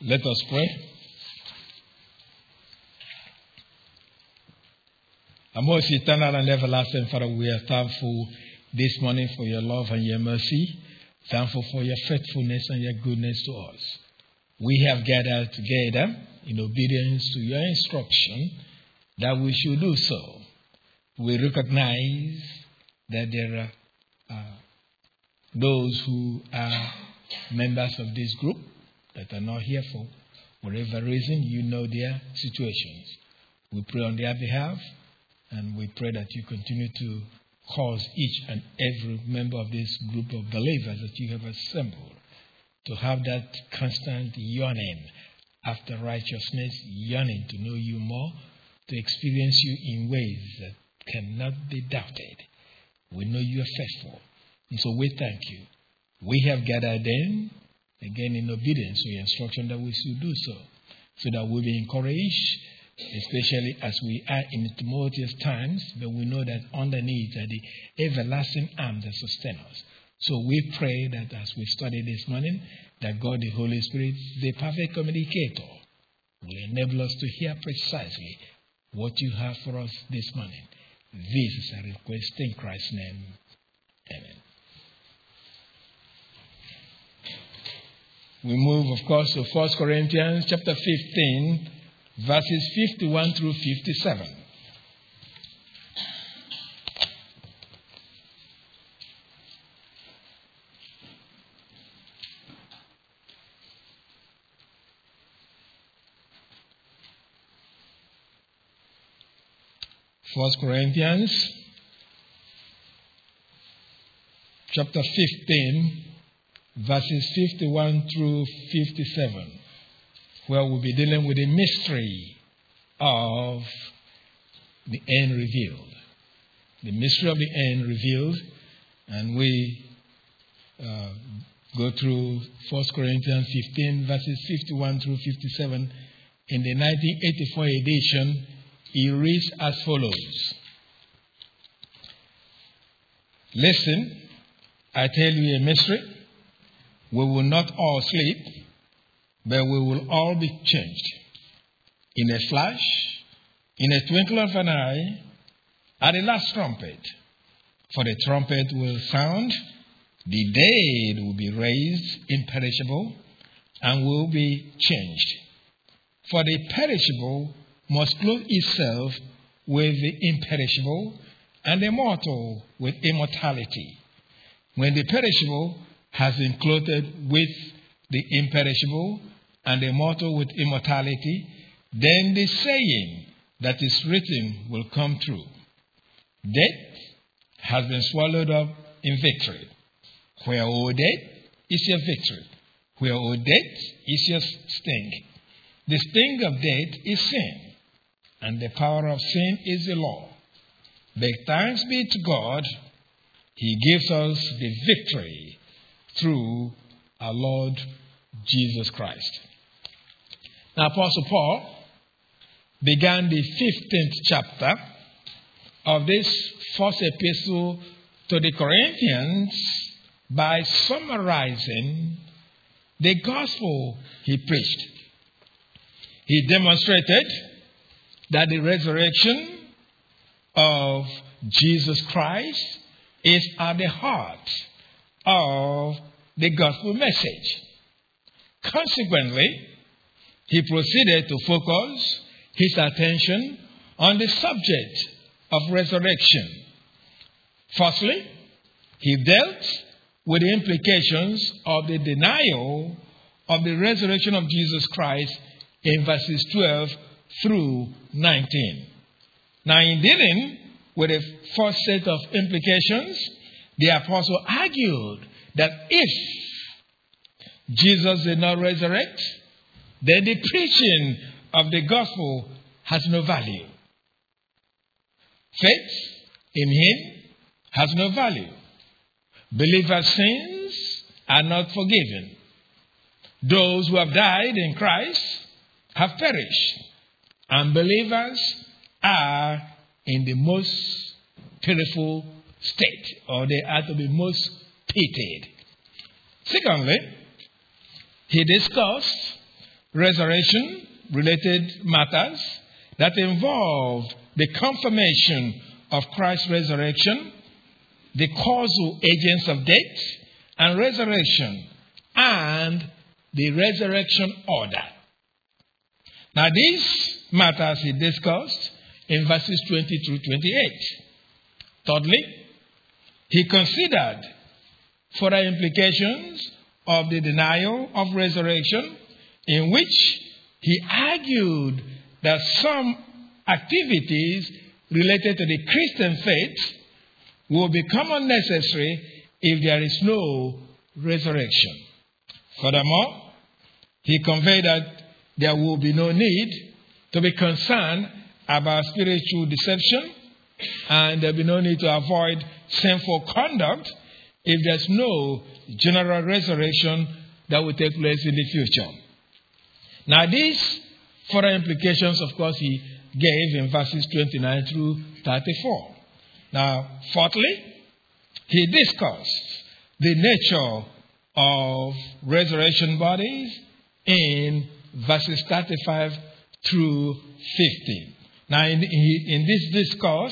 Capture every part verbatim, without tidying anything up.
Let us pray. Our most eternal and everlasting Father, we are thankful this morning for your love and your mercy. Thankful for your faithfulness and your goodness to us. We have gathered together in obedience to your instruction that we should do so. We recognize that there are uh, those who are members of this group that are not here for whatever reason. You know their situations. We pray on their behalf, and we pray that you continue to cause each and every member of this group of believers that you have assembled to have that constant yearning after righteousness, yearning to know you more, to experience you in ways that cannot be doubted. We know you are faithful, and so we thank you. We have gathered in, again in obedience to your instruction that we should do so, so that we'll be encouraged, especially as we are in tumultuous times, but we know that underneath are the everlasting arms that sustain us. So we pray that as we study this morning, that God the Holy Spirit, the perfect communicator, will enable us to hear precisely what you have for us this morning. This is a request in Christ's name. Amen. We move, of course, to First Corinthians chapter fifteen, verses fifty-one through fifty-seven. First Corinthians chapter fifteen, verses fifty-one through fifty-seven, where we'll be dealing with the mystery of the end revealed. The mystery of the end revealed. And we uh, go through First Corinthians fifteen, verses fifty-one through fifty-seven. In the nineteen eighty-four edition, it reads as follows. Listen, I tell you a mystery. We will not all sleep, but we will all be changed. In a flash, in a twinkle of an eye, at the last trumpet. For the trumpet will sound, the dead will be raised imperishable, and will be changed. For the perishable must clothe itself with the imperishable, and the mortal with immortality. When the perishable has been clothed with the imperishable, and the mortal with immortality, then the saying that is written will come true. Death has been swallowed up in victory. Where, O death, is your victory? Where, O death, is your sting? The sting of death is sin, and the power of sin is the law. But thanks be to God, He gives us the victory through our Lord Jesus Christ. Now, Apostle Paul began the fifteenth chapter of this first epistle to the Corinthians by summarizing the gospel he preached. He demonstrated that the resurrection of Jesus Christ is at the heart of the gospel message. Consequently, he proceeded to focus his attention on the subject of resurrection. Firstly, he dealt with the implications of the denial of the resurrection of Jesus Christ in verses twelve through nineteen. Now, in dealing with the first set of implications, the apostle argued that if Jesus did not resurrect, then the preaching of the gospel has no value. Faith in him has no value. Believers' sins are not forgiven. Those who have died in Christ have perished. And believers are in the most pitiful state, or they are to be most pitied. Secondly, he discussed resurrection-related matters that involved the confirmation of Christ's resurrection, the causal agents of death and resurrection, and the resurrection order. Now, these matters he discussed in verses twenty through twenty-eight. Thirdly, he considered further implications of the denial of resurrection, in which he argued that some activities related to the Christian faith will become unnecessary if there is no resurrection. Furthermore, he conveyed that there will be no need to be concerned about spiritual deception, and there will be no need to avoid sinful conduct if there's no general resurrection that will take place in the future. Now, these further implications, of course, he gave in verses twenty-nine through thirty-four. Now, fourthly, he discussed the nature of resurrection bodies in verses thirty-five through fifty. Now, in, in this discourse,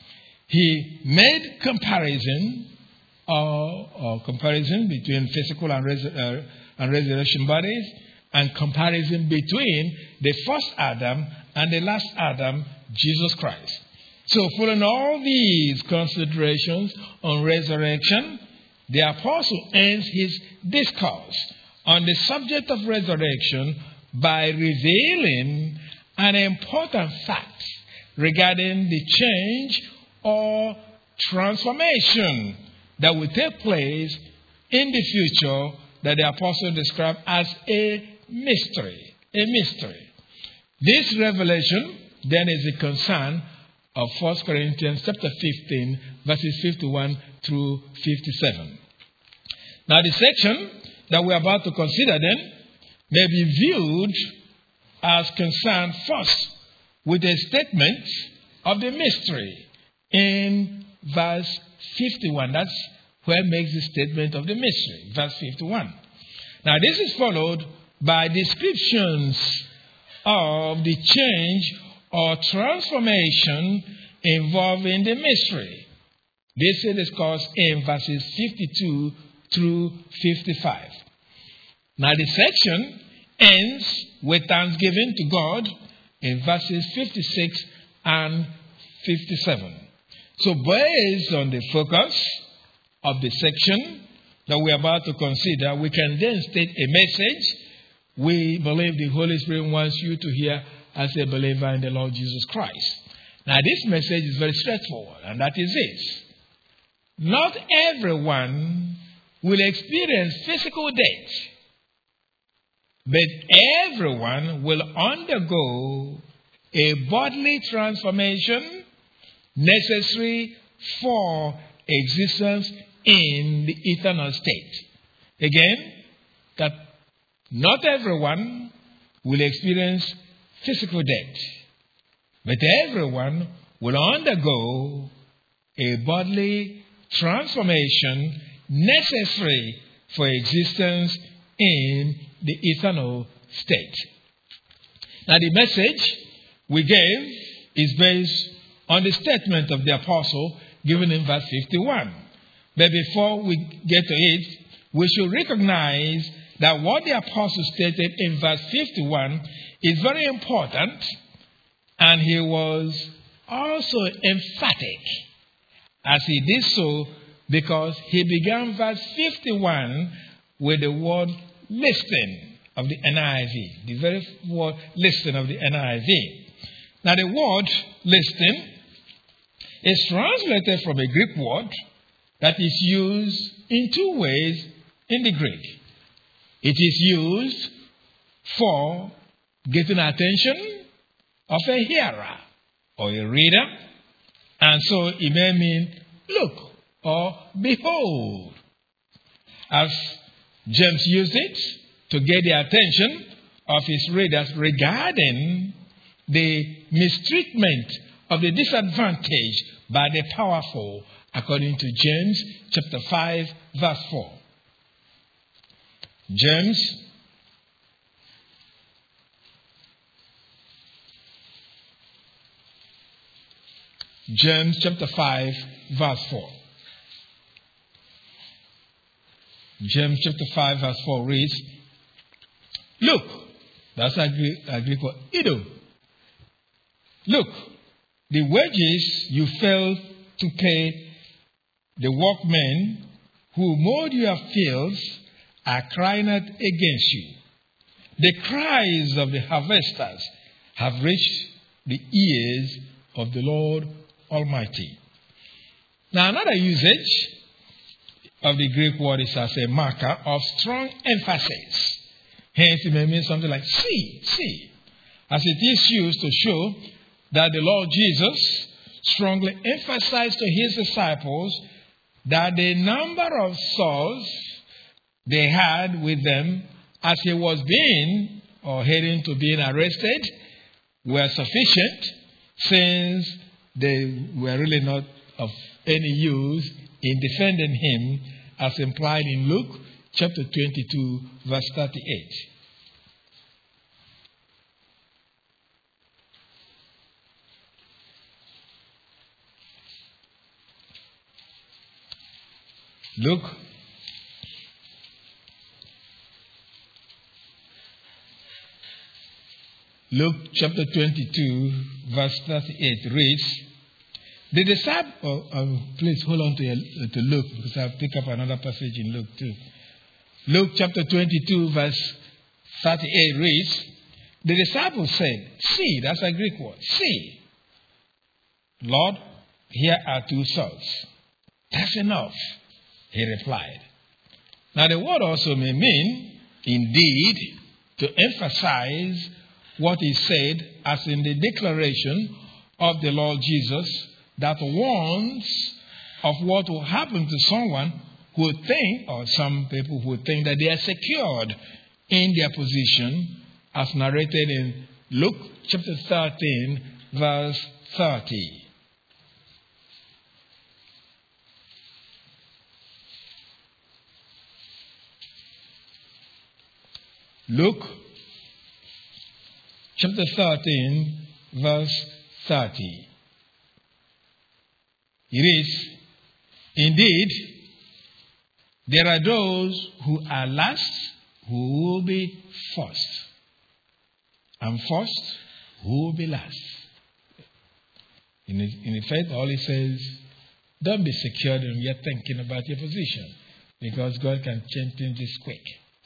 he made comparison or, or comparison between physical and, res, uh, and resurrection bodies, and comparison between the first Adam and the last Adam, Jesus Christ. So, following all these considerations on resurrection, the apostle ends his discourse on the subject of resurrection by revealing an important fact regarding the change or transformation that will take place in the future that the apostle described as a mystery. A mystery. This revelation then is the concern of First Corinthians chapter fifteen, verses fifty-one through fifty-seven. Now, the section that we're about to consider then may be viewed as concerned first with a statement of the mystery in verse fifty-one. That's where it makes the statement of the mystery, verse fifty-one. Now, this is followed by descriptions of the change or transformation involving the mystery. This is discussed in verses fifty-two through fifty-five. Now, the section ends with thanksgiving to God in verses fifty-six and fifty-seven. So, based on the focus of the section that we're about to consider, we can then state a message we believe the Holy Spirit wants you to hear as a believer in the Lord Jesus Christ. Now, this message is very straightforward, and that is this. Not everyone will experience physical death, but everyone will undergo a bodily transformation necessary for existence in the eternal state. Again, that not everyone will experience physical death, but everyone will undergo a bodily transformation necessary for existence in the eternal state. Now, the message we gave is based on the statement of the apostle given in verse fifty-one. But before we get to it, we should recognize that what the apostle stated in verse fifty-one is very important, and he was also emphatic as he did so, because he began verse fifty-one with the word listen of the N I V, the very word listen of the N I V. Now, the word listen is translated from a Greek word that is used in two ways in the Greek. It is used for getting attention of a hearer or a reader, and so it may mean look or behold. As James used it to get the attention of his readers regarding the mistreatment of the disadvantaged by the powerful, according to James chapter five, verse four. James James chapter five, verse four. James chapter five, verse four reads, look, that's a Greek word, ido. Look, the wages you failed to pay the workmen who mowed your fields are crying out against you. The cries of the harvesters have reached the ears of the Lord Almighty. Now, another usage of the Greek word is as a marker of strong emphasis. Hence, it may mean something like, see, see, as it is used to show that the Lord Jesus strongly emphasized to his disciples that the number of souls they had with them as he was being or heading to being arrested were sufficient, since they were really not of any use in defending him, as implied in Luke chapter twenty-two, verse thirty-eight. Luke Luke chapter twenty-two, verse thirty-eight reads, the disciple, oh, oh, please hold on to, your, to Luke, because I'll pick up another passage in Luke too. Luke chapter twenty-two, verse thirty-eight reads, the disciples said, see, that's a Greek word, see, Lord, here are two sons. That's enough, he replied. Now the word also may mean, indeed, to emphasize what is said as in the declaration of the Lord Jesus that warns of what will happen to someone who would think, or some people who would think, that they are secured in their position, as narrated in Luke chapter thirteen, verse thirty. Luke chapter thirteen, verse thirty. It is, indeed, there are those who are last who will be first, and first who will be last. In, in effect, all he says, don't be secured when you're thinking about your position, because God can change things this quick.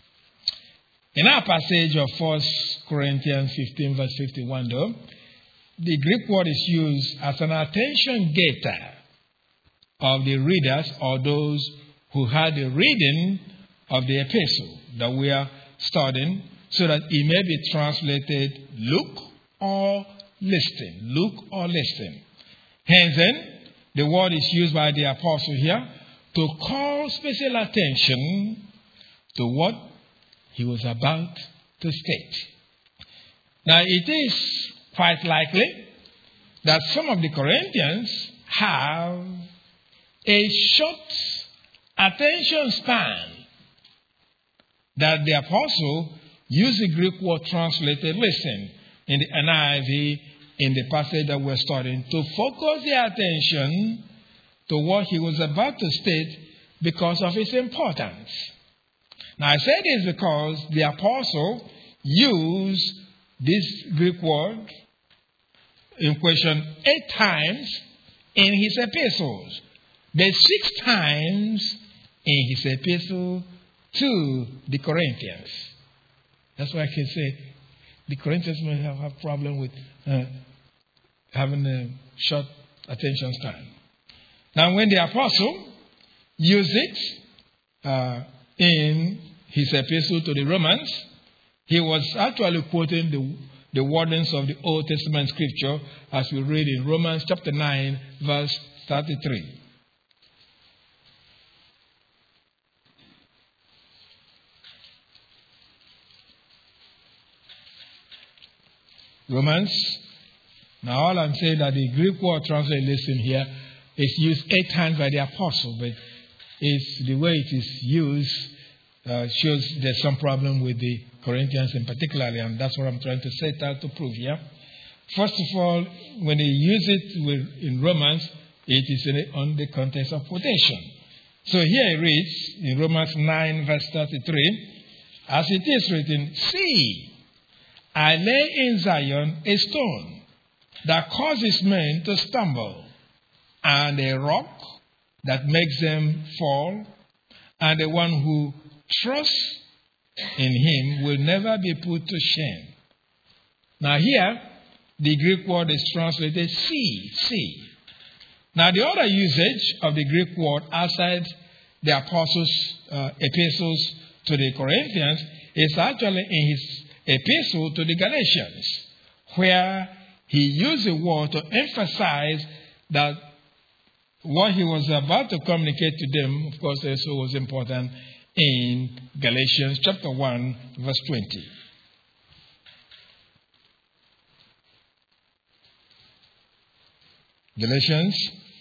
In our passage of First Corinthians fifteen, verse fifty-one, though, the Greek word is used as an attention getter of the readers, or those who had the reading of the epistle that we are studying, so that it may be translated look or listen. Look or listen. Hence then, the word is used by the apostle here to call special attention to what he was about to state. Now, it is quite likely that some of the Corinthians have a short attention span, that the apostle used the Greek word translated listen in the N I V in the passage that we're studying to focus their attention to what he was about to state because of its importance. Now, I say this because the apostle used this Greek word in question eight times in his epistles, but six times in his epistle to the Corinthians. That's why I can say the Corinthians may have a problem with uh, having a short attention span. Now, when the apostle used it uh, in his epistle to the Romans, he was actually quoting the, the wordings of the Old Testament scripture, as we read in Romans chapter nine, verse thirty-three. Romans. Now, all I'm saying that the Greek word translated listen here is used eight times by the apostle, but it's the way it is used uh, shows there's some problem with the Corinthians in particular, and that's what I'm trying to set out to prove here. First of all, when they use it with, in Romans, it is in the, on the context of quotation. So here it reads in Romans nine, verse thirty-three, as it is written, "See, I lay in Zion a stone that causes men to stumble, and a rock that makes them fall, and the one who trusts in him will never be put to shame." Now here, the Greek word is translated see, see. Now the other usage of the Greek word outside the apostles' uh, epistles to the Corinthians is actually in his epistle to the Galatians, where he used the word to emphasize that what he was about to communicate to them, of course, also was important in Galatians chapter one, verse twenty. Galatians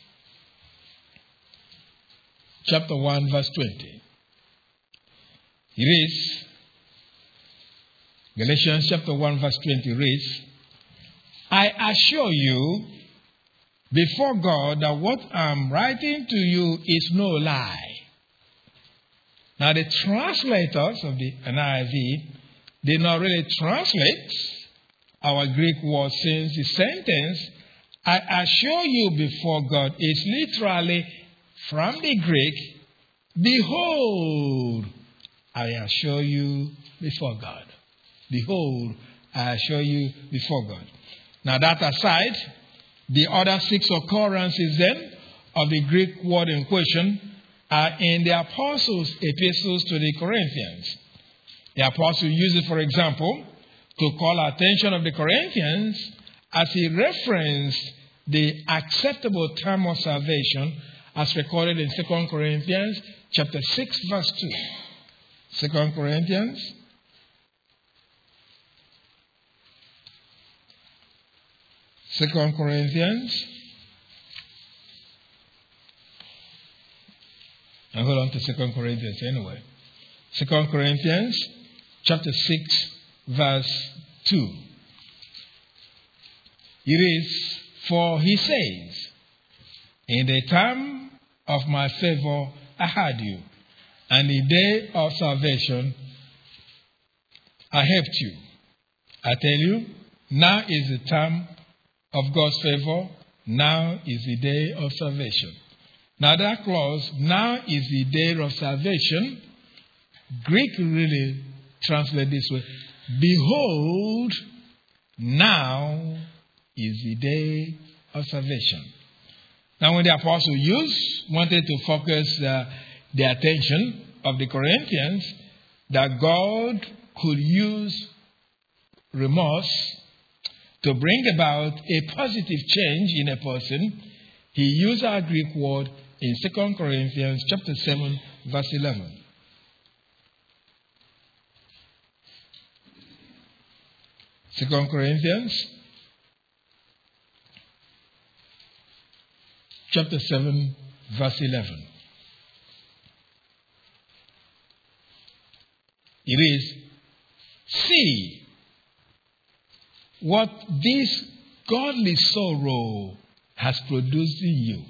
chapter one, verse twenty. It reads, Galatians chapter one, verse twenty reads, "I assure you before God that what I'm writing to you is no lie." Now the translators of the N I V did not really translate our Greek word, since the sentence, "I assure you before God," is literally from the Greek, "Behold, I assure you before God." Behold, I assure you before God. Now that aside, the other six occurrences then of the Greek word in question are in the apostles' epistles to the Corinthians. The apostle uses, for example, to call attention of the Corinthians as he referenced the acceptable time of salvation as recorded in Second Corinthians chapter six, verse two. Second Corinthians Second Corinthians and hold on to Second Corinthians anyway. Second Corinthians chapter six, verse two. It is, "For he says, in the time of my favor I had you, and in the day of salvation I helped you." I tell you, now is the time of God's favor. Now is the day of salvation. Now that clause, "now is the day of salvation," Greek really translates this way: "Behold, now is the day of salvation." Now when the apostle used, wanted to focus uh, the attention of the Corinthians that God could use remorse to bring about a positive change in a person, he used our Greek word in Second Corinthians chapter seven, verse eleven. Second Corinthians chapter seven, verse eleven. It is, "See what this godly sorrow has produced in you.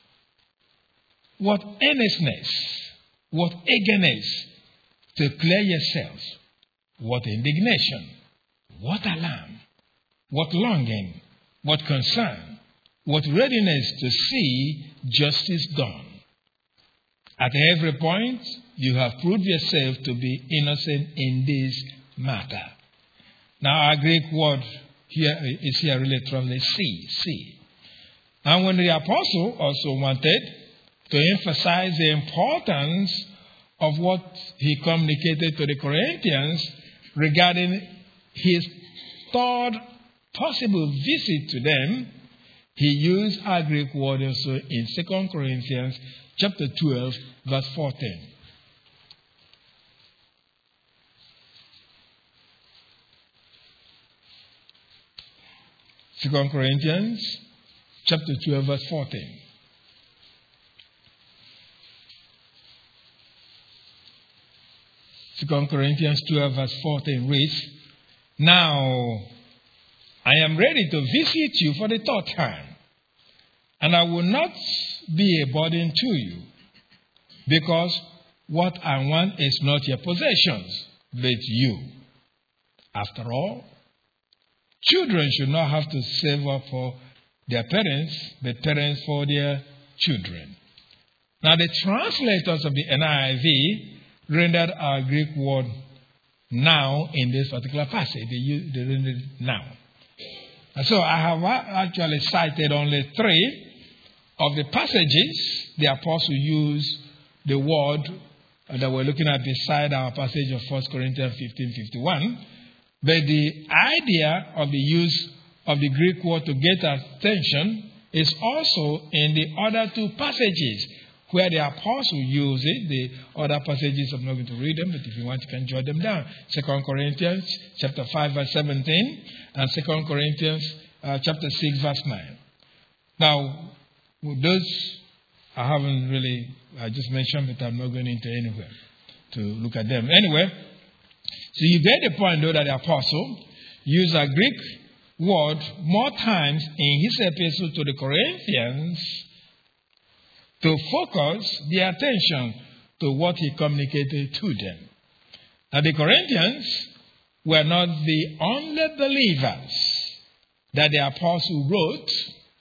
What earnestness, what eagerness to clear yourselves, what indignation, what alarm, what longing, what concern, what readiness to see justice done. At every point, you have proved yourself to be innocent in this matter." Now, our Greek word here is here really translated see, see. And when the apostle also wanted to emphasize the importance of what he communicated to the Corinthians regarding his third possible visit to them, he used our Greek word also in Second Corinthians chapter twelve, verse fourteen. Second Corinthians chapter twelve, verse fourteen. Second Corinthians twelve, verse fourteen reads, "Now I am ready to visit you for the third time, and I will not be a burden to you, because what I want is not your possessions, but you. After all, children should not have to save up for their parents, but parents for their children. Now, the translators of the N I V rendered our Greek word now in this particular passage. They, use, they rendered it now. And so I have actually cited only three of the passages the apostle used the word that we're looking at beside our passage of First Corinthians fifteen fifty-one. But the idea of the use of the Greek word to get attention is also in the other two passages where the apostle used it. The other passages, I'm not going to read them, but if you want, you can jot them down. Second Corinthians chapter five, verse seventeen, and Second Corinthians uh, chapter six, verse nine. Now, with those, I haven't really, I just mentioned, but I'm not going into anywhere to look at them. Anyway, so you get the point, though, that the apostle used a Greek word more times in his epistle to the Corinthians to focus their attention to what he communicated to them. Now, the Corinthians were not the only believers that the apostle wrote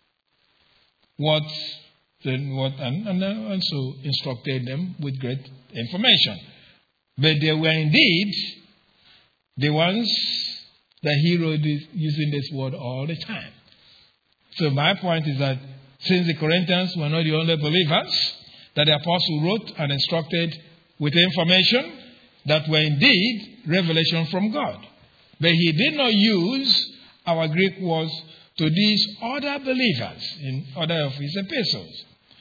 what, what and, and also instructed them with great information. But they were indeed the ones that he wrote this, using this word all the time. So my point is that since the Corinthians were not the only believers that the apostle wrote and instructed with information that were indeed revelation from God. But he did not use our Greek words to these other believers in other of his epistles.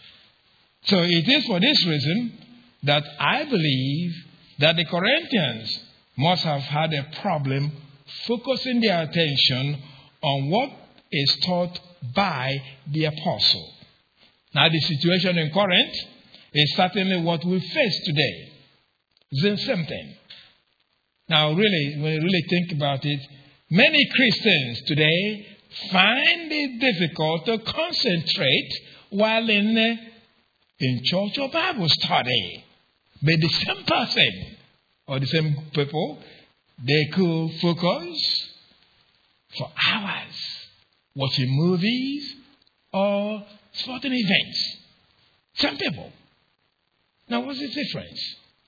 So it is for this reason that I believe that the Corinthians must have had a problem focusing their attention on what is taught by the apostle. Now, the situation in Corinth is certainly what we face today. It's the same thing. Now, really, when you really think about it, many Christians today find it difficult to concentrate while in, in church or Bible study. But the same person or the same people, they could focus for hours watching movies or sporting events. Some people. Now, what's the difference?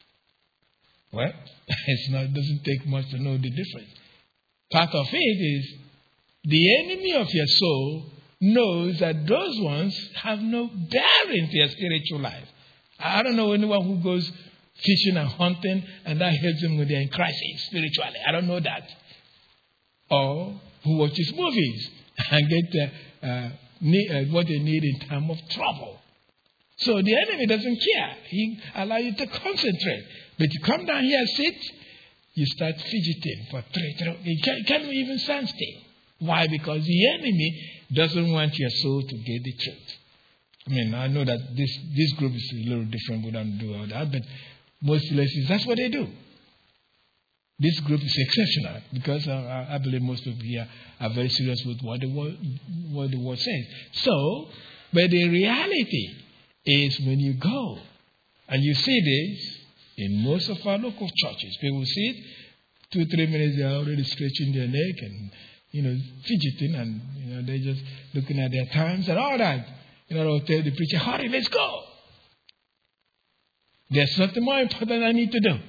Well, it's not, it doesn't take much to know the difference. Part of it is the enemy of your soul knows that those ones have no bearing to your spiritual life. I don't know anyone who goes fishing and hunting and that helps them when they're in crisis spiritually. I don't know that. Or who watches movies and get uh, uh, need, uh, what they need in time of trouble. So the enemy doesn't care. He allows you to concentrate. But you come down here, sit, you start fidgeting for three, three. You can't, can't even stand still. Why? Because the enemy doesn't want your soul to get the truth. I mean, I know that this, this group is a little different. We don't do all that. But most places, that's what they do. This group is exceptional because I, I believe most people here are very serious with what the word, what the word says. So, but the reality is when you go and you see this in most of our local churches, people see it, two, three minutes they're already stretching their neck and, you know, fidgeting and, you know, they're just looking at their times and all that. You know, they'll tell the preacher, hurry, let's go. There's something more important I need to do.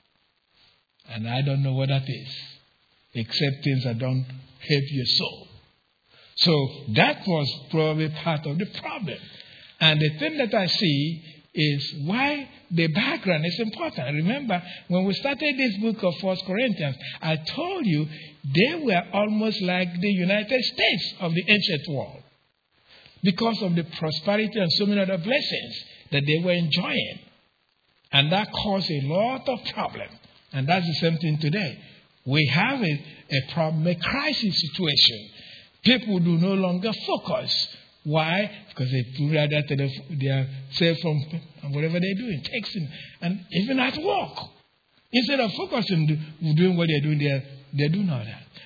And I don't know what that is, except things that don't help your soul. So that was probably part of the problem. And the thing that I see is why the background is important. Remember, when we started this book of First Corinthians, I told you they were almost like the United States of the ancient world because of the prosperity and so many other blessings that they were enjoying. And that caused a lot of problems. And that's the same thing today. We have a, a problem, a crisis situation. People do no longer focus. Why? Because they put out their, their cell phone and whatever they're doing, texting, and even at work. Instead of focusing on doing what they're doing, they're, they're doing all that.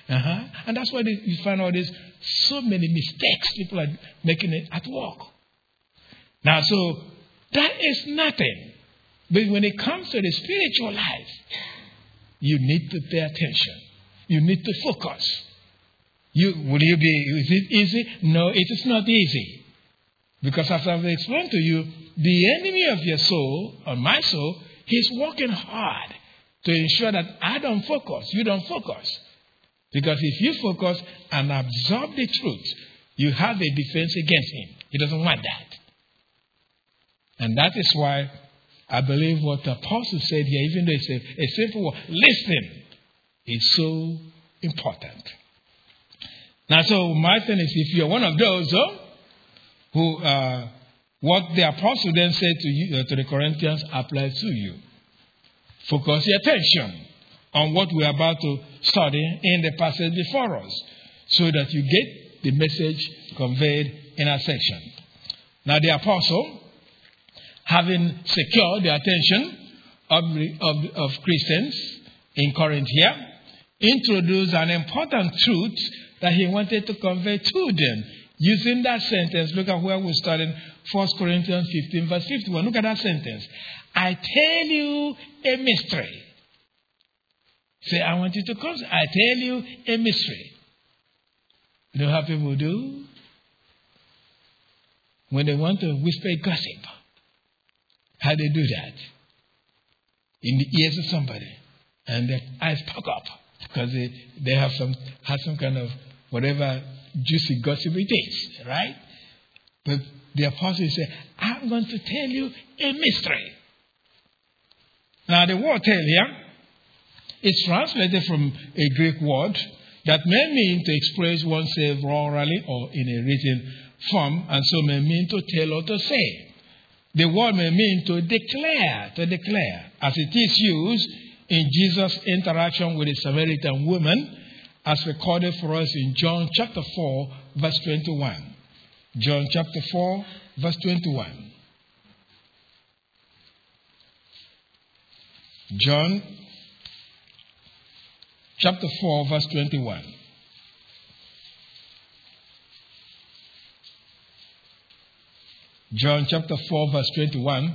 Uh-huh. And that's why they, you find all these so many mistakes people are making it at work. Now, so that is nothing. But when it comes to the spiritual life, you need to pay attention. You need to focus. You, will you be, is it easy? No, it is not easy. Because as I've explained to you, the enemy of your soul, or my soul, he's working hard to ensure that I don't focus, you don't focus. Because if you focus and absorb the truth, you have a defense against him. He doesn't want that. And that is why I believe what the apostle said here, even though it's a, a simple word, listen, is so important. Now, so my thing is, if you're one of those oh, who, uh, what the apostle then said to you, uh, to the Corinthians applies to you. Focus your attention on what we're about to study in the passage before us, so that you get the message conveyed in our section. Now, the apostle, having secured the attention of, of, of Christians in Corinth here, introduced an important truth that he wanted to convey to them. Using that sentence, look at where we started, First Corinthians fifteen, verse fifty-one. Look at that sentence. I tell you a mystery. Say, I want you to come. I tell you a mystery. You know how people do? When they want to whisper gossip. How they do that? In the ears of somebody. And their eyes perk up. Because they, they have some have some kind of whatever juicy gossip it is. Right? But the apostle said, I'm going to tell you a mystery. Now the word tell here is translated from a Greek word that may mean to express oneself orally or in a written form, and so may mean to tell or to say. The word may mean to declare, to declare, as it is used in Jesus' interaction with the Samaritan woman, as recorded for us in John chapter four, verse twenty-one. John chapter four, verse twenty-one. John chapter four, verse twenty-one. John chapter four, verse twenty-one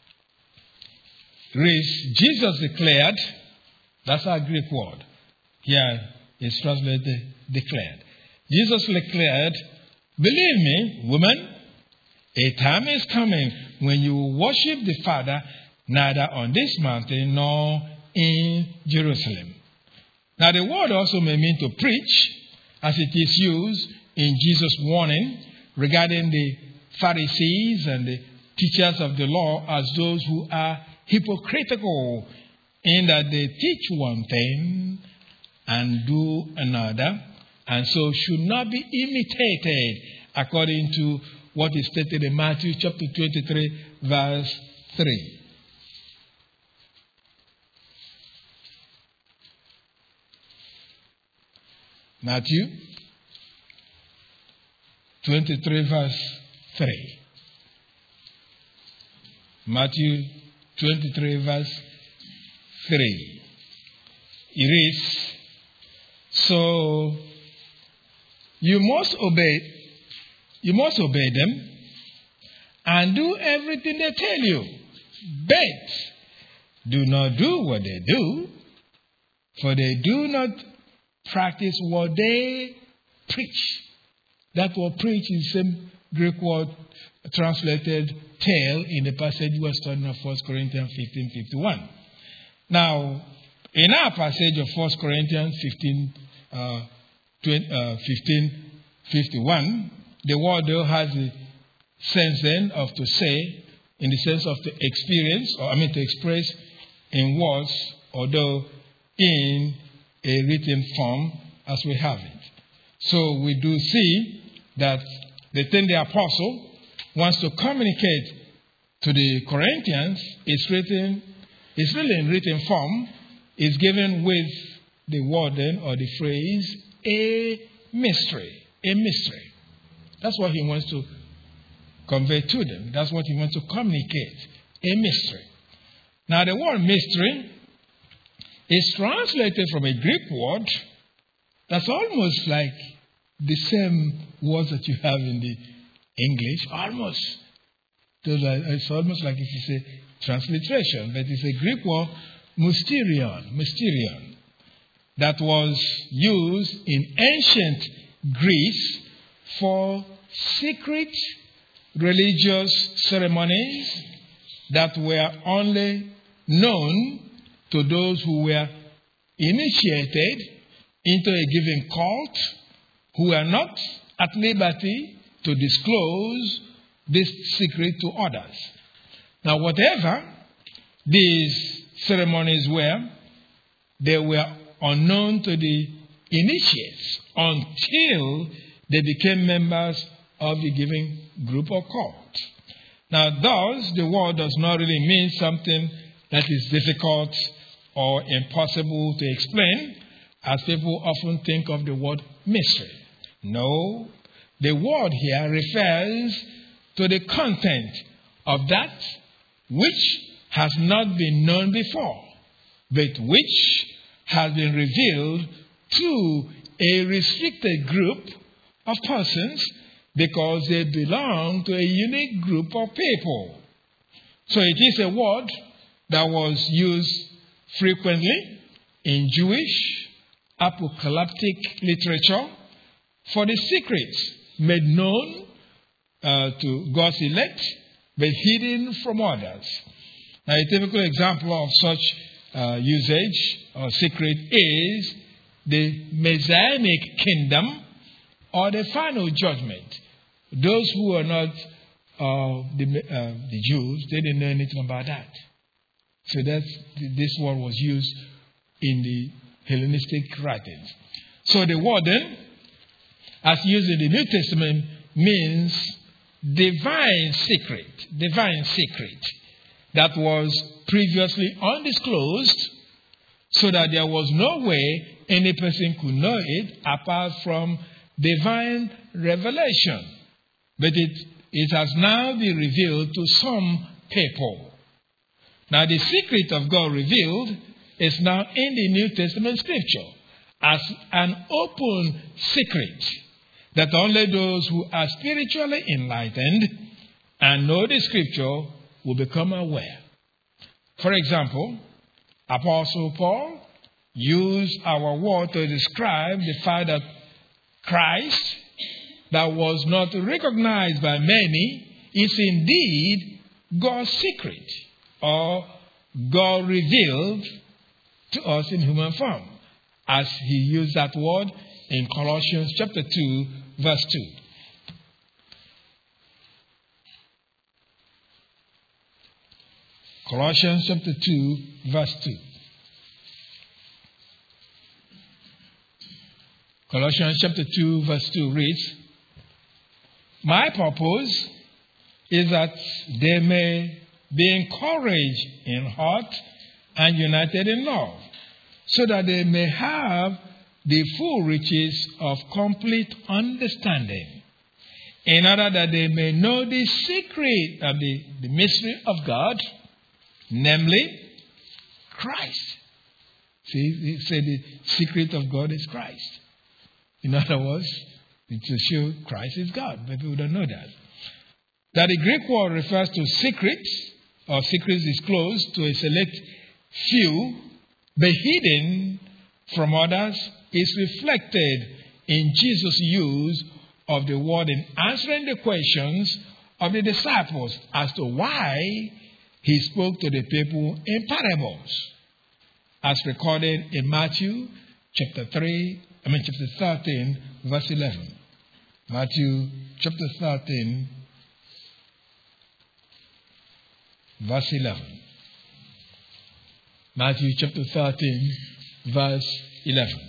reads, Jesus declared, that's our Greek word. Here is translated declared. Jesus declared, believe me, woman, a time is coming when you will worship the Father neither on this mountain nor in Jerusalem. Now the word also may mean to preach, as it is used in Jesus' warning regarding the Pharisees and the teachers of the law as those who are hypocritical in that they teach one thing and do another, and so should not be imitated, according to what is stated in Matthew chapter twenty-three, verse three. Matthew twenty-three, verse three. Matthew twenty-three, verse three. It reads, so you must obey, you must obey them and do everything they tell you. But do not do what they do, for they do not practice what they preach. That word preach is the same Greek word translated tell in the passage we are studying of First Corinthians fifteen fifty-one. Now, in our passage of First Corinthians fifteen, uh, fifteen fifty-one, the word though has a sense then of to say, in the sense of to experience, or I mean to express in words, although in a written form as we have it. So we do see that the thing the apostle wants to communicate to the Corinthians is written, is really in written form, is given with the word then, or the phrase, a mystery. A mystery. That's what he wants to convey to them. That's what he wants to communicate. A mystery. Now the word mystery is translated from a Greek word That's almost like the same words that you have in the English. Almost. It's almost like if you say transliteration, but it's a Greek word, mysterion, mysterion, that was used in ancient Greece for secret religious ceremonies that were only known to those who were initiated into a given cult, who were not at liberty to disclose this secret to others. Now, whatever these ceremonies were, they were unknown to the initiates until they became members of the given group or cult. Now, thus, the word does not really mean something that is difficult or impossible to explain, as people often think of the word mystery. No, the word here refers to the content of that which has not been known before, but which has been revealed to a restricted group of persons because they belong to a unique group of people. So it is a word that was used frequently in Jewish apocalyptic literature for the secrets made known uh, to God's elect, but hidden from others. Now, a typical example of such uh, usage or secret is the Messianic kingdom or the final judgment. Those who are not uh, the, uh, the Jews, they didn't know anything about that. So that's, this word was used in the Hellenistic writings. So the word then, as used in the New Testament, means divine secret, divine secret that was previously undisclosed, so that there was no way any person could know it apart from divine revelation. But it, it has now been revealed to some people. Now, the secret of God revealed is now in the New Testament scripture as an open secret that only those who are spiritually enlightened and know the scripture will become aware. For example, Apostle Paul used our word to describe the fact that Christ, that was not recognized by many, is indeed God's secret, or God revealed to us in human form, as he used that word in Colossians chapter two, verse two. Colossians chapter two, verse two. Colossians chapter two, verse two reads, "My purpose is that they may be encouraged in heart and united in love, so that they may have the full riches of complete understanding, in order that they may know the secret of the, the mystery of God, namely Christ." See, he said the secret of God is Christ. In other words, it's to show Christ is God, but people don't know that. That the Greek word refers to secrets, or secrets disclosed to a select few, but hidden from others, is reflected in Jesus' use of the word in answering the questions of the disciples as to why he spoke to the people in parables, as recorded in Matthew chapter three, I mean chapter thirteen, verse eleven. Matthew chapter thirteen, verse eleven. Matthew chapter thirteen, verse eleven.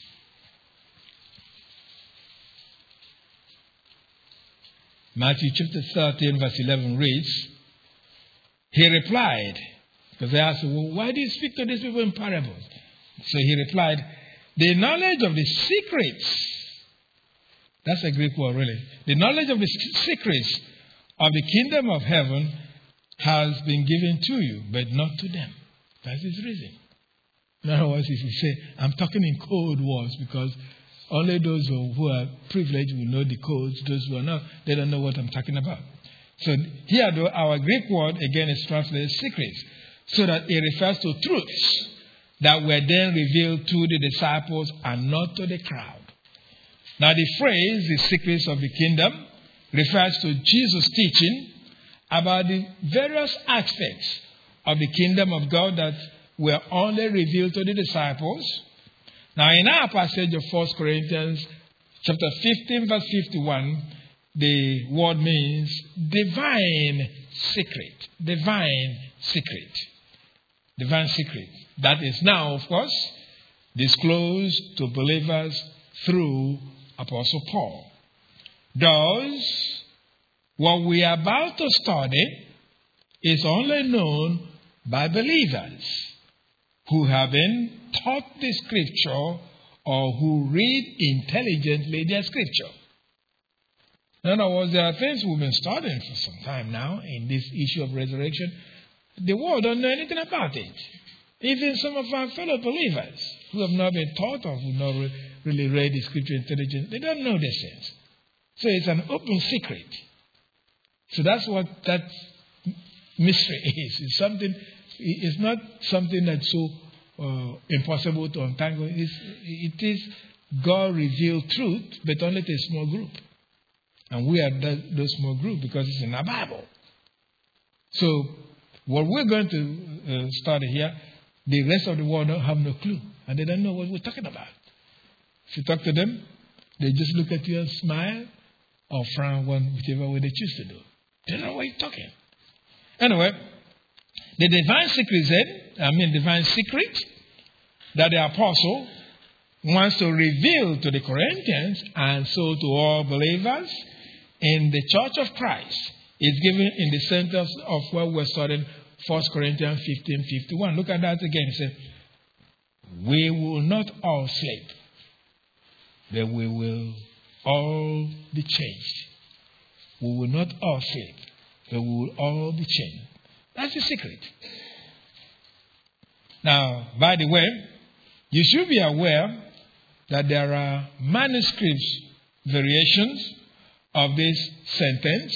Matthew chapter thirteen, verse eleven reads, he replied, because they asked, well, why do you speak to these people in parables? So he replied, the knowledge of the secrets, that's a Greek word really, the knowledge of the secrets of the kingdom of heaven has been given to you, but not to them. That's his reason. In other words, if you say, I'm talking in code words because only those who, who are privileged will know the codes. Those who are not, they don't know what I'm talking about. So here, though, our Greek word, again, is translated secrets, so that it refers to truths that were then revealed to the disciples and not to the crowd. Now, the phrase, the secrets of the kingdom, refers to Jesus' teaching about the various aspects of the kingdom of God that were only revealed to the disciples. Now, in our passage of First Corinthians chapter fifteen, verse fifty-one, the word means divine secret. Divine secret. Divine secret. That is now, of course, disclosed to believers through Apostle Paul. Thus, what we are about to study is only known by believers who have been taught the scripture or who read intelligently their scripture. In other words, there are things we've been studying for some time now in this issue of resurrection. The world don't know anything about it. Even some of our fellow believers who have not been taught or who have not re- really read the scripture intelligently, they don't know these things. So it's an open secret. So that's what that mystery is. It's something. It's not something that's so uh, impossible to untangle. It's, it is God revealed truth, but only to a small group. And we are that, those small group because it's in our Bible. So what we're going to uh, study here, the rest of the world don't have no clue. And they don't know what we're talking about. If you talk to them, they just look at you and smile or frown, one whichever way they choose to do. They don't know what you're talking. Anyway, the divine secret then, I mean divine secret that the apostle wants to reveal to the Corinthians and so to all believers in the church of Christ is given in the center of where we're studying First Corinthians fifteen fifty-one. Look at that again. It says, we will not all sleep, but we will all be changed. We will not all sleep, but we will all be changed. That's the secret. Now, by the way, you should be aware that there are manuscripts variations of this sentence.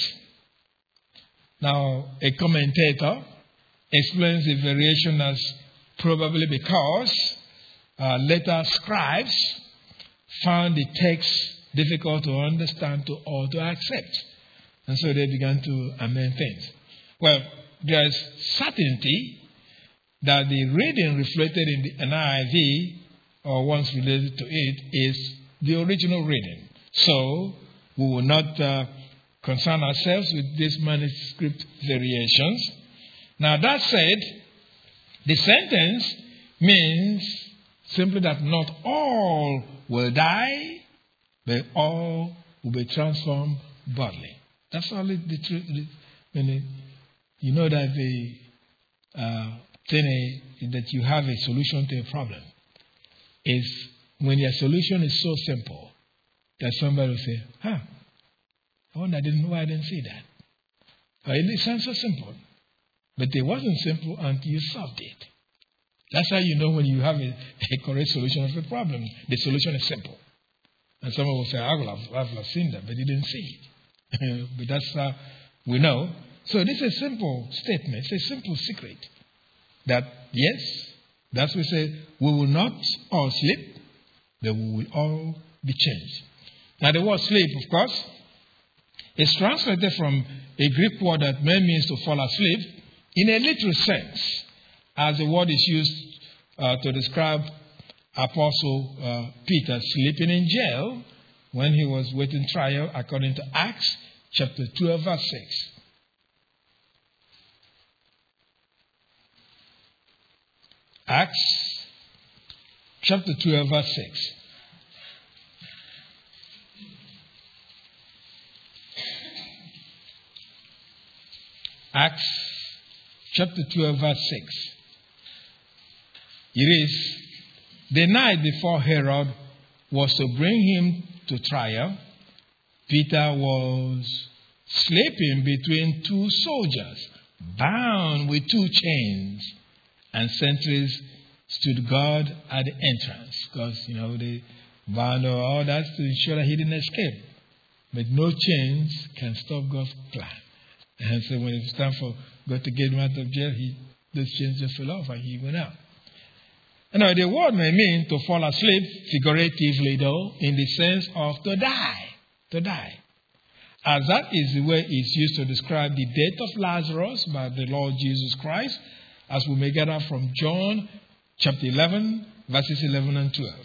Now, a commentator explains the variation as probably because uh, later scribes found the text difficult to understand to, or to accept. And so they began to amend things. Well, there is certainty that the reading reflected in the N I V, or ones related to it, is the original reading. So, we will not uh, concern ourselves with these manuscript variations. Now, that said, the sentence means simply that not all will die, but all will be transformed bodily. That's all it, the truth. Meaning, you know that the uh, thing is that you have a solution to a problem is when your solution is so simple that somebody will say, huh, I wonder I didn't, why I didn't see that. Or it sounds so simple. But it wasn't simple until you solved it. That's how you know when you have a, a correct solution of a problem. The solution is simple. And someone will say, I will have, I will have seen that, but you didn't see it. But that's how we know. So this is a simple statement. It's a simple secret. That, yes, that's what we say, we will not all sleep, but we will all be changed. Now the word sleep, of course, is translated from a Greek word that may means to fall asleep in a literal sense, as the word is used uh, to describe Apostle uh, Peter sleeping in jail when he was waiting trial, according to Acts chapter twelve, verse six. Acts chapter twelve, verse six. Acts chapter twelve, verse six. It is the night before Herod was to bring him to trial. Peter was sleeping between two soldiers, bound with two chains, and sentries stood guard at the entrance. Because, you know, they, bound or all that to ensure that he didn't escape. But no chains can stop God's plan. And so when it's time for God to get him out of jail, he, those chains just fell off and he went out. Now, the word may mean to fall asleep, figuratively though, in the sense of to die. To die. As that is the way it's used to describe the death of Lazarus by the Lord Jesus Christ, as we may gather from John chapter eleven, verses eleven and twelve.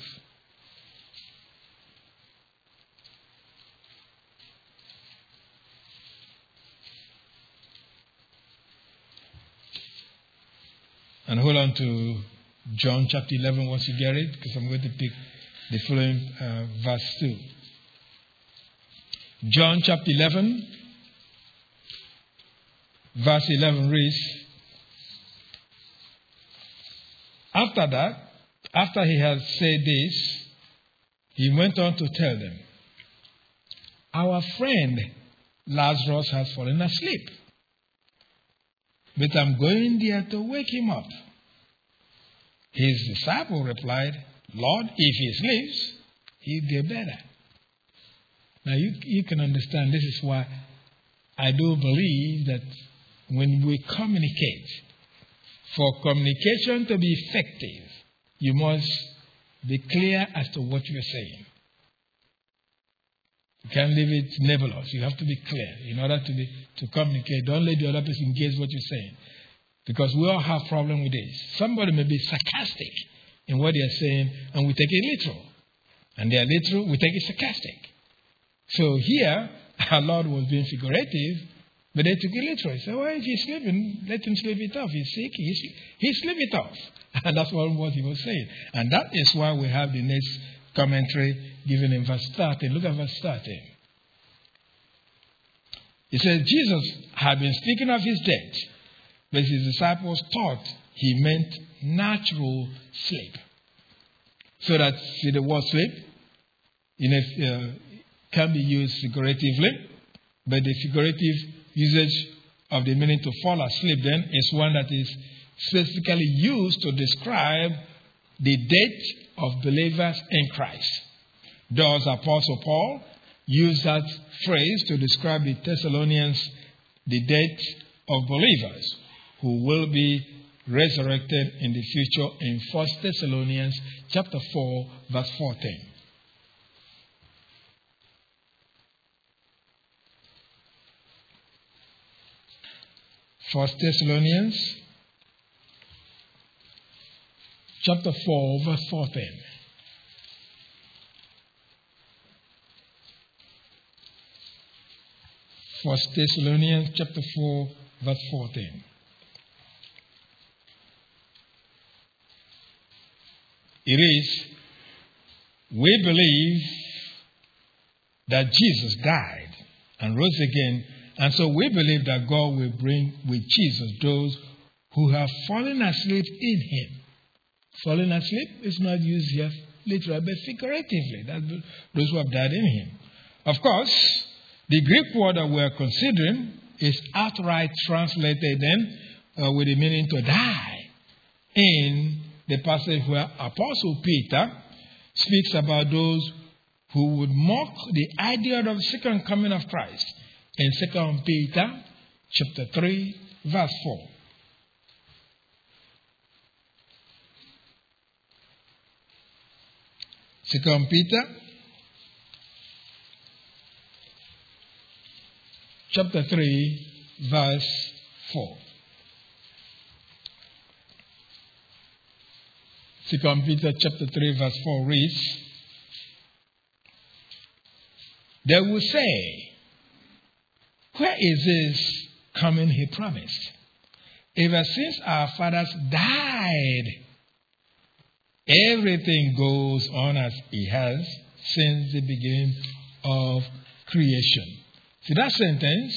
And hold on to John chapter eleven once you get it, because I'm going to pick the following uh, verse two. John chapter eleven, verse eleven reads, after that, after he had said this, he went on to tell them, our friend Lazarus has fallen asleep, but I'm going there to wake him up. His disciple replied, Lord, if he sleeps, he'll get better. Now you, you can understand this is why I do believe that when we communicate, for communication to be effective, you must be clear as to what you're saying. You can't leave it nebulous. You have to be clear in order to be to communicate. Don't let the other person guess what you're saying. Because we all have problem with this. Somebody may be sarcastic in what they're saying, and we take it literal. And they are literal, we take it sarcastic. So here, our Lord was being figurative, but they took it literal. So, well, if he's sleeping, let him sleep it off. He's sick, he's, he sleep it off. And that's what, what he was saying. And that is why we have the next commentary given in verse thirteen. Look at verse thirteen. It says, Jesus had been speaking of his death, but his disciples thought he meant natural sleep. So that, see, the word sleep in a, uh, can be used figuratively, but the figurative usage of the meaning to fall asleep then is one that is specifically used to describe the death of believers in Christ. Thus, Apostle Paul used that phrase to describe the Thessalonians, the death of believers who will be resurrected in the future in First Thessalonians chapter four, verse fourteen. First Thessalonians chapter four, verse fourteen. First Thessalonians chapter four, verse fourteen. It is, we believe that Jesus died and rose again, and so we believe that God will bring with Jesus those who have fallen asleep in him. Fallen asleep is not used here literally, but figuratively. That's those who have died in him. Of course, the Greek word that we are considering is outright translated then uh, with the meaning to die in the passage where Apostle Peter speaks about those who would mock the idea of the second coming of Christ in Second Peter chapter three, verse four. Second Peter chapter three, verse four. Second Peter chapter three, verse four reads, they will say, where is this coming he promised? Ever since our fathers died, everything goes on as it has since the beginning of creation. See, that sentence,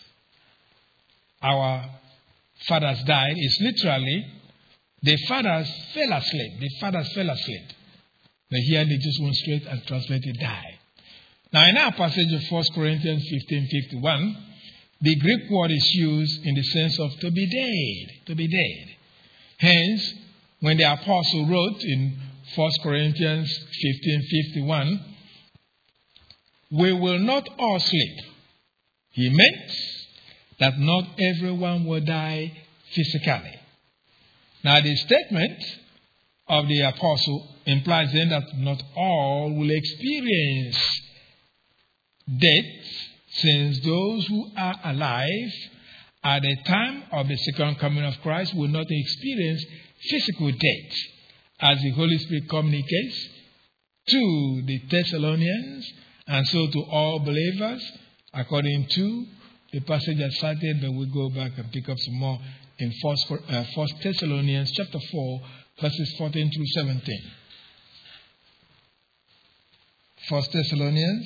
our fathers died, is literally, the fathers fell asleep. The fathers fell asleep. But here they just went straight and translated die. Now, in our passage of First Corinthians fifteen fifty-one, the Greek word is used in the sense of to be dead. To be dead. Hence, when the apostle wrote in First Corinthians fifteen fifty-one, we will not all sleep. He meant that not everyone will die physically. Now, the statement of the apostle implies then that not all will experience death, since those who are alive at the time of the second coming of Christ will not experience physical death, as the Holy Spirit communicates to the Thessalonians and so to all believers, according to the passage I cited, but we'll go back and pick up some more in First, uh, First Thessalonians chapter four, verses fourteen through seventeen. First Thessalonians.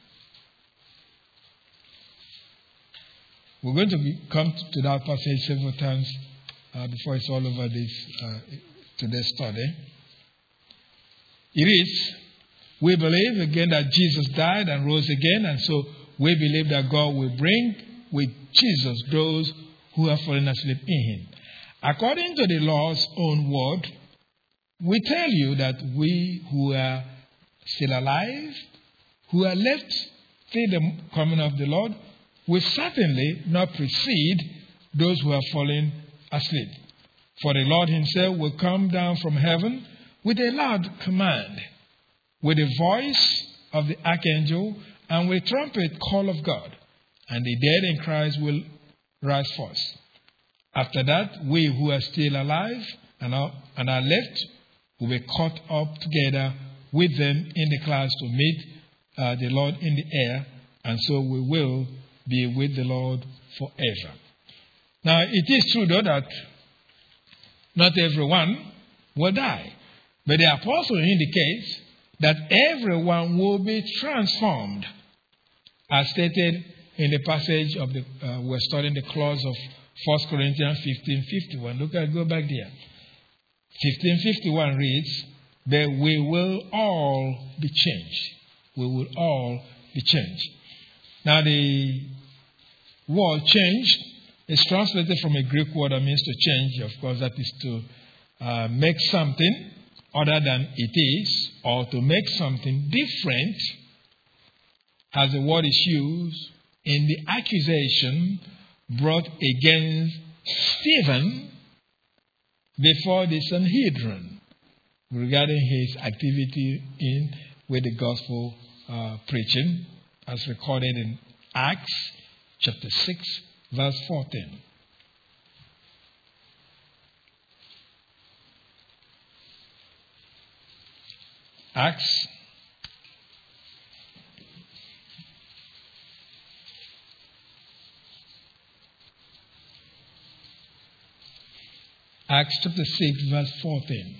We're going to be, come to that passage several times uh, before it's all over this uh, today's study. It is, we believe again that Jesus died and rose again, and so we believe that God will bring with Jesus those who have fallen asleep in him. According to the Lord's own word, we tell you that we who are still alive, who are left till the coming of the Lord, will certainly not precede those who have fallen asleep. For the Lord himself will come down from heaven with a loud command, with the voice of the archangel, and with trumpet call of God, and the dead in Christ will rise first. After that, we who are still alive and are, and are left will be caught up together with them in the clouds to meet uh, the Lord in the air, and so we will be with the Lord forever. Now, it is true, though, that not everyone will die, but the apostle indicates that everyone will be transformed, as stated in the passage of the uh, we're studying, the clause of First Corinthians fifteen fifty-one. Look at go back there. fifteen fifty-one reads, "But we will all be changed. We will all be changed." Now, the word "changed" is translated from a Greek word that means to change. Of course, that is to uh, make something other than it is, or to make something different, as the word is used in the accusation brought against Stephen before the Sanhedrin regarding his activity in with the gospel uh, preaching, as recorded in Acts chapter six, verse fourteen. Acts Acts chapter six, verse fourteen.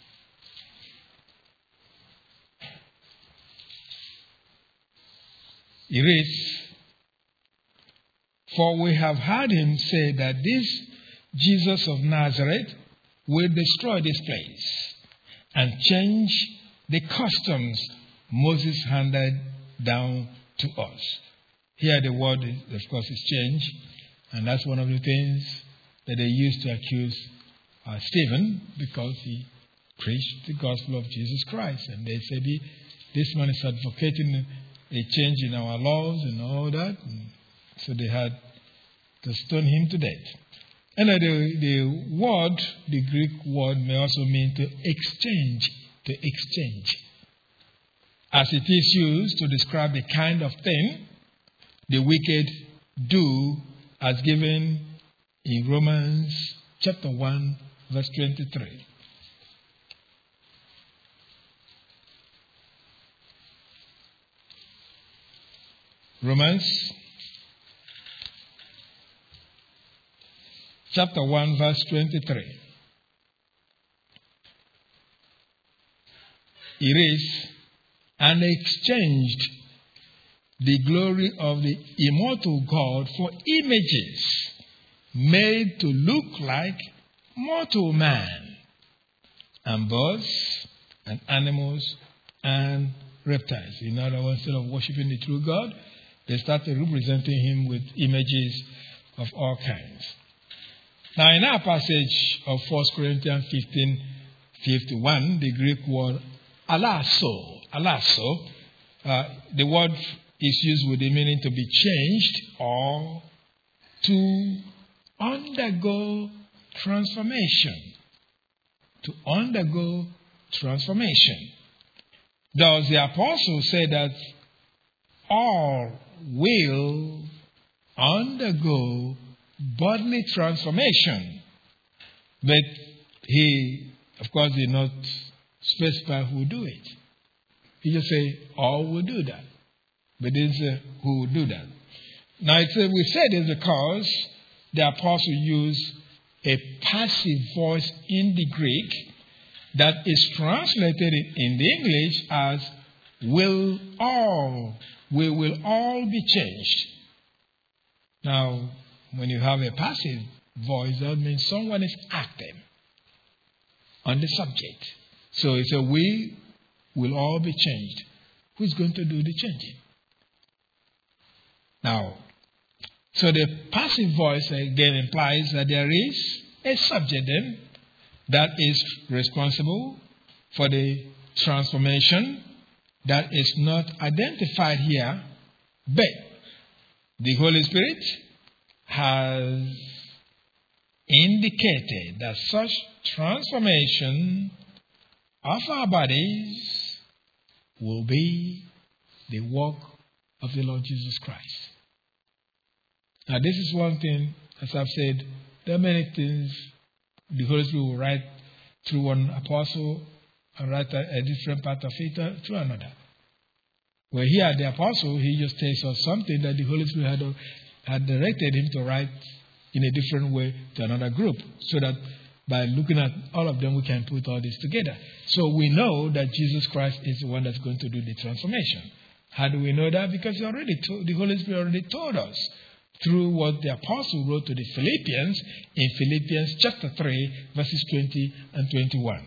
It reads, "For we have heard him say that this Jesus of Nazareth will destroy this place and change the customs Moses handed down to us." Here the word, of course, is change, and that's one of the things that they used to accuse uh, Stephen, because he preached the gospel of Jesus Christ. And they said, he, this man is advocating a change in our laws and all that. And so they had to stone him to death. And uh, the, the word, the Greek word, may also mean to exchange, to exchange, as it is used to describe the kind of thing the wicked do, as given in Romans chapter one, verse twenty-three. Romans chapter one, verse twenty-three. It is, "And exchanged the glory of the immortal God for images made to look like mortal man, and birds, and animals, and reptiles." In other words, instead of worshiping the true God, they started representing him with images of all kinds. Now, in our passage of First Corinthians fifteen fifty-one, the Greek word alasso. Alasso. Uh, the word is used with the meaning to be changed or to undergo transformation. To undergo transformation. Does the apostle say that all will undergo bodily transformation? But he, of course, did not specify who will do it. He just said, all will do that. But didn't say who will do that. Now, it's, uh, we said this because the apostle used a passive voice in the Greek that is translated in the English as will all, we will all be changed. Now, when you have a passive voice, that means someone is active on the subject. So it's a we will all be changed. Who's going to do the changing? Now, so the passive voice again implies that there is a subject then that is responsible for the transformation that is not identified here, but the Holy Spirit has indicated that such transformation of our bodies will be the work of the Lord Jesus Christ. Now, this is one thing, as I've said, there are many things the Holy Spirit will write through one apostle and write a, a different part of it uh, through another. Where here, the apostle, he just tells us something that the Holy Spirit had, had directed him to write in a different way to another group, so that by looking at all of them, we can put all this together. So we know that Jesus Christ is the one that's going to do the transformation. How do we know that? Because he already told, the Holy Spirit already told us through what the apostle wrote to the Philippians in Philippians chapter three, verses twenty and twenty-one.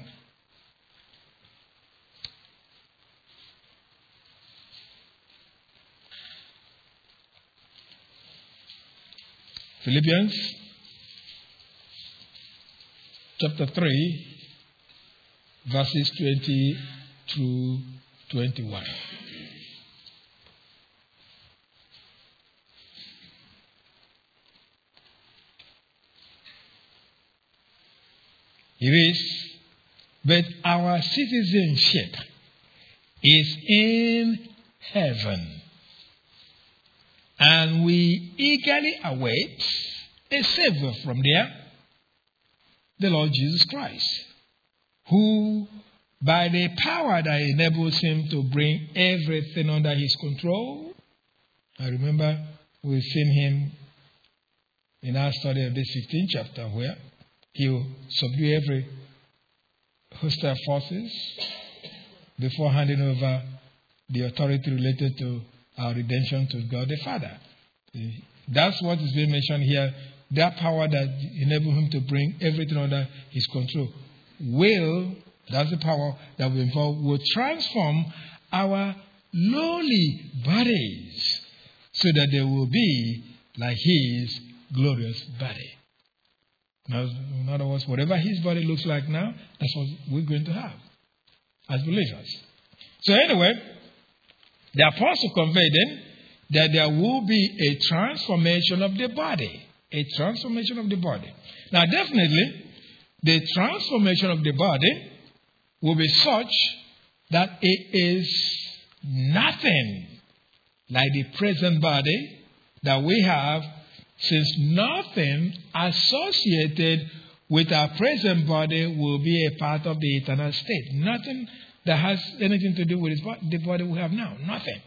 Philippians chapter three, verses twenty through twenty-one. It is, but our citizenship is in heaven, and we eagerly await a Savior from there, the Lord Jesus Christ, who, by the power that enables him to bring everything under his control, I remember we've seen him in our study of this fifteenth chapter where he will subdue every hostile forces before handing over the authority related to our redemption to God the Father. That's what is being mentioned here. That power that enables him to bring everything under his control will, that's the power that will involve, will transform our lowly bodies so that they will be like his glorious body. Now, in other words, whatever his body looks like now, that's what we're going to have as believers. So anyway, the apostle conveyed then that there will be a transformation of the body. A transformation of the body. Now, definitely, the transformation of the body will be such that it is nothing like the present body that we have, since nothing associated with our present body will be a part of the eternal state. Nothing that has anything to do with the body we have now. Nothing.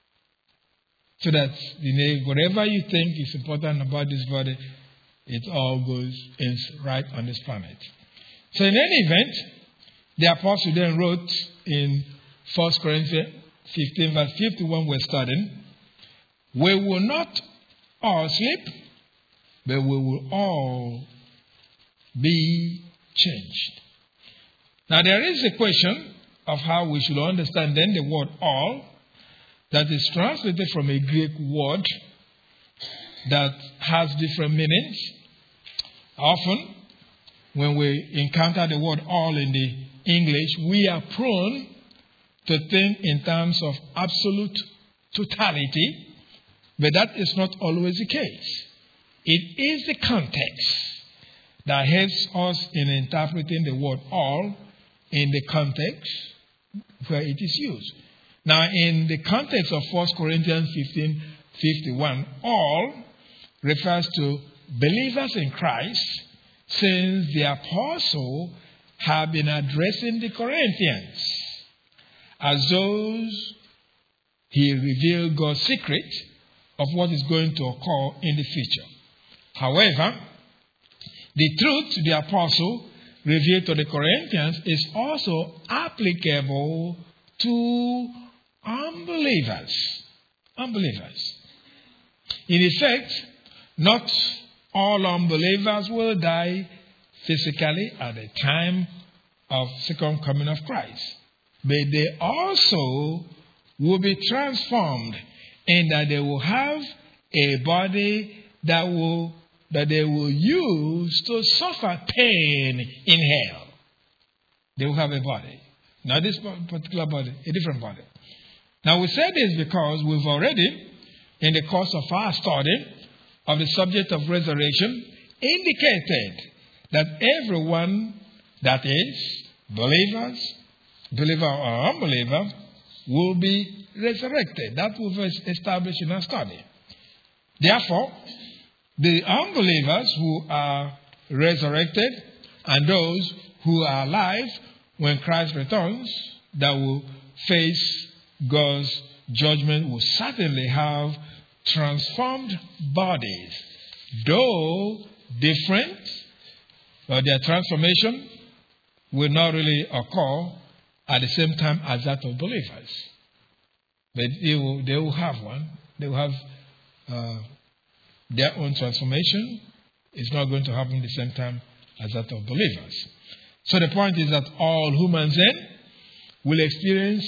So that, you know, whatever you think is important about this body, it all goes in right on this planet. So in any event, the apostle then wrote in First Corinthians fifteen, verse fifty-one, we're studying, we will not all sleep, but we will all be changed. Now there is a question of how we should understand then the word all, that is translated from a Greek word that has different meanings. Often, when we encounter the word all in the English, we are prone to think in terms of absolute totality, but that is not always the case. It is the context that helps us in interpreting the word all in the context where it is used. Now, in the context of First Corinthians fifteen fifty-one, all refers to believers in Christ, since the apostle had been addressing the Corinthians as those he revealed God's secret of what is going to occur in the future. However, the truth the apostle revealed to the Corinthians is also applicable to unbelievers. Unbelievers. In effect, not all unbelievers will die physically at the time of second coming of Christ, but they also will be transformed in that they will have a body that will that they will use to suffer pain in hell. They will have a body. Not this particular body, a different body. Now we say this because we've already, in the course of our study of the subject of resurrection, indicated that everyone, that is, believers, believer or unbeliever, will be resurrected. That we've established in our study. Therefore, the unbelievers who are resurrected and those who are alive when Christ returns, that will face God's judgment, will certainly have transformed bodies, though different, but their transformation will not really occur at the same time as that of believers. But they will, they will have one. They will have uh, their own transformation. It's not going to happen at the same time as that of believers. So the point is that all humans then will experience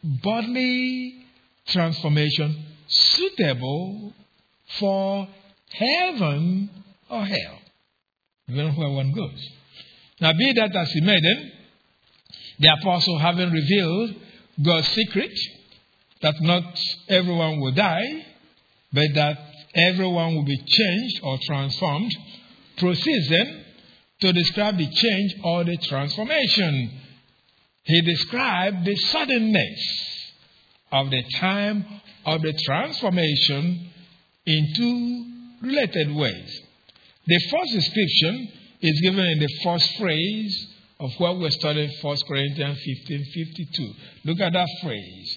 bodily transformation suitable for heaven or hell, depending on where one goes. Now, be that as it may then, the apostle having revealed God's secret, that not everyone will die, but that everyone will be changed or transformed, proceeds then to describe the change or the transformation. He described the suddenness of the time of the transformation in two related ways. The first description is given in the first phrase of what we're studying, First Corinthians fifteen fifty-two. Look at that phrase.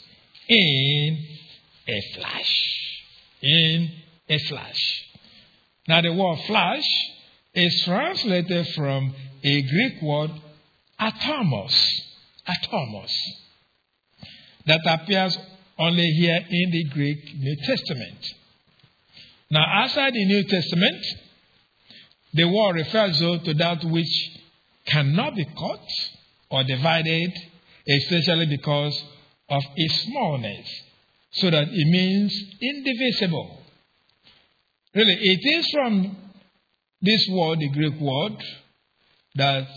In a flash. In a flash. Now the word flash is translated from a Greek word atomos. Atomos. That appears only here in the Greek New Testament. Now outside the New Testament, the word refers to that which cannot be cut or divided, especially because of its smallness, so that it means indivisible. Really, it is from this word, the Greek word, that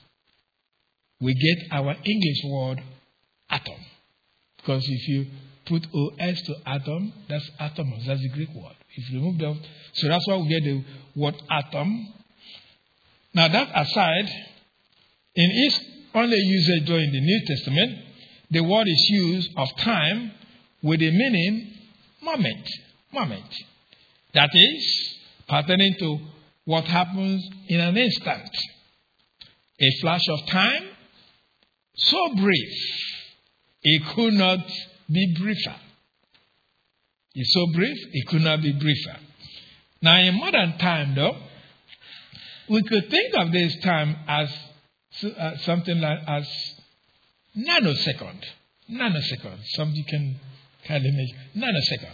we get our English word atom. Because if you put O S to atom, that's atomos, that's the Greek word. If you remove that, so that's why we get the word atom. Now that aside, in its only usage though in the New Testament, the word is used of time with the meaning moment. Moment. That is, pertaining to what happens in an instant. A flash of time, so brief, it could not be briefer. It's so brief, it could not be briefer. Now, in modern time, though, we could think of this time as uh, something like as nanosecond. Nanosecond. Something you can kind of measure. Nanosecond.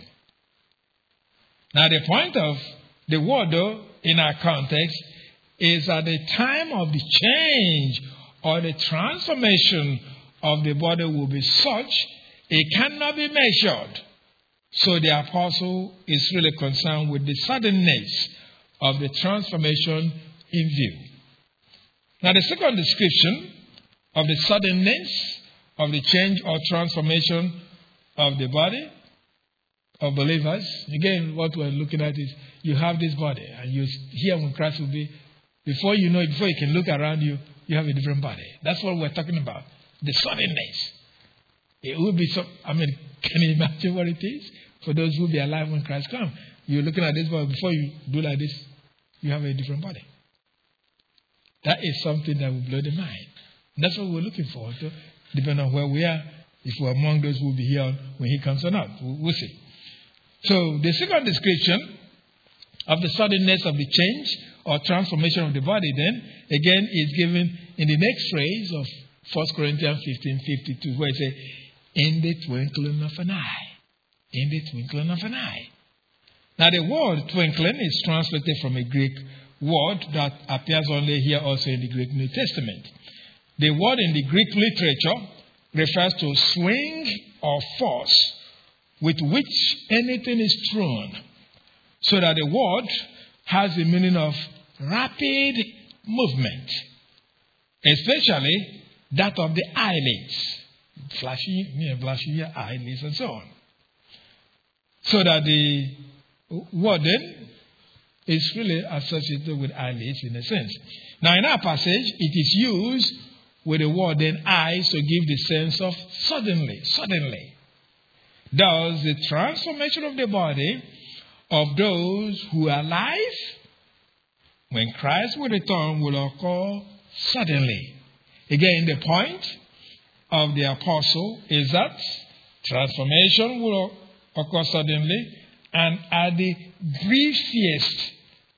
Now, the point of the word, though, in our context, is at the time of the change or the transformation of the body will be such, it cannot be measured. So the apostle is really concerned with the suddenness of the transformation in view. Now, the second description of the suddenness of the change or transformation of the body of believers. Again, what we're looking at is you have this body, and you here when Christ will be, before you know it, before you can look around you, you have a different body. That's what we're talking about. The suddenness. It will be so, I mean, can you imagine what it is? For those who will be alive when Christ comes. You're looking at this body, before you do like this, you have a different body. That is something that will blow the mind. That's what we're looking for, to, depending on where we are, if we're among those who will be here when he comes or not. We'll see. So, the second description of the suddenness of the change or transformation of the body, then, again, is given in the next phrase of First Corinthians fifteen fifty-two, where it says, in the twinkling of an eye. In the twinkling of an eye. Now, the word twinkling is translated from a Greek word that appears only here also in the Greek New Testament. The word in the Greek literature refers to swing or force with which anything is thrown, so that the word has the meaning of rapid movement, especially that of the eyelids, flashing, you know, flashing your eyelids and so on. So that the word then is really associated with eyelids in a sense. Now, in our passage, it is used with the word then eyes to give the sense of suddenly, suddenly. Thus, the transformation of the body of those who are alive when Christ will return will occur suddenly. Again, the point of the apostle is that transformation will occur suddenly and at the briefest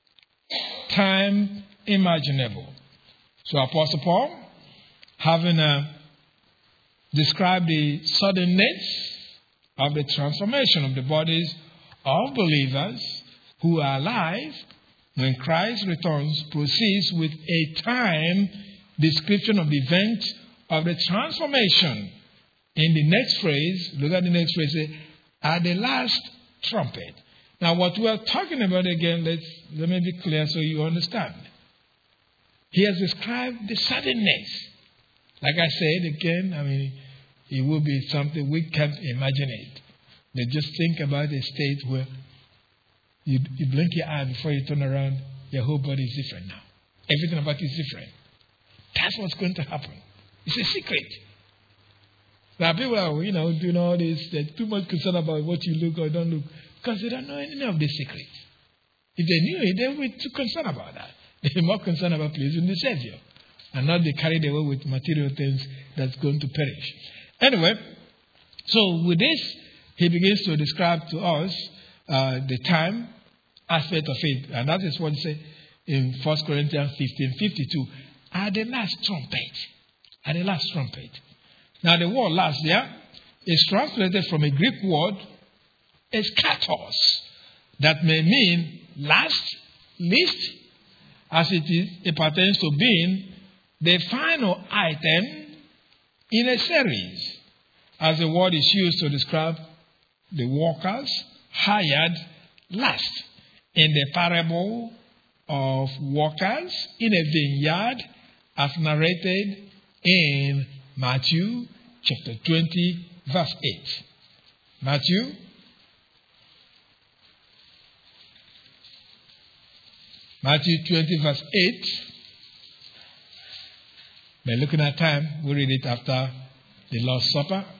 time imaginable. So Apostle Paul, having uh, described the suddenness of the transformation of the bodies of believers who are alive when Christ returns, proceeds with a time description of the event of the transformation. In the next phrase, look at the next phrase, say, at the last trumpet. Now, what we are talking about again, let's, let me be clear so you understand. He has described the suddenness. Like I said again, I mean, it will be something we can't imagine it. But just think about a state where you, you blink your eye before you turn around, your whole body is different now. Everything about you is different. That's what's going to happen. It's a secret. Now, people are, you know, doing all this, they're too much concerned about what you look or don't look, because they don't know any of the secrets. If they knew it, they would be too concerned about that. They're more concerned about pleasing the Savior, and not be carried away with material things that's going to perish. Anyway, so with this, he begins to describe to us uh, the time aspect of it, and that is what he said in First Corinthians fifteen fifty-two. At the last trumpet. At the last trumpet. Now, the word last there is translated from a Greek word, eskatos, that may mean last, least, as it is, it pertains to being the final item in a series, as the word is used to describe the workers hired last in the parable of workers in a vineyard, as narrated in Matthew chapter twenty, verse eight. Matthew Matthew twenty, verse eight. By looking at time, we read it after the Lord's Supper.